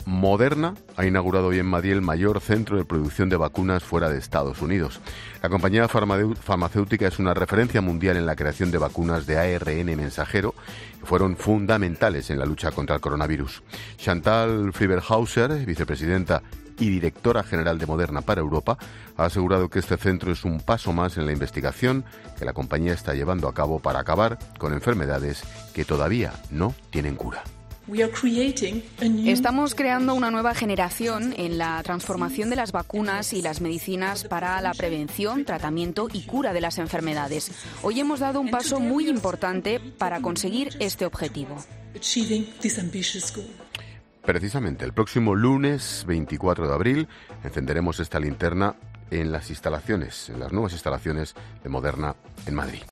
Moderna ha inaugurado hoy en Madrid el mayor centro de producción de vacunas fuera de Estados Unidos. La compañía farmacéutica es una referencia mundial en la creación de vacunas de ARN mensajero que fueron fundamentales en la lucha contra el coronavirus. Chantal Friedberghauser, vicepresidenta y directora general de Moderna para Europa, ha asegurado que este centro es un paso más en la investigación que la compañía está llevando a cabo para acabar con enfermedades que todavía no tienen cura. Estamos creando una nueva generación en la transformación de las vacunas y las medicinas para la prevención, tratamiento y cura de las enfermedades. Hoy hemos dado un paso muy importante para conseguir este objetivo. Precisamente, el próximo lunes 24 de abril encenderemos esta linterna en las nuevas instalaciones de Moderna en Madrid.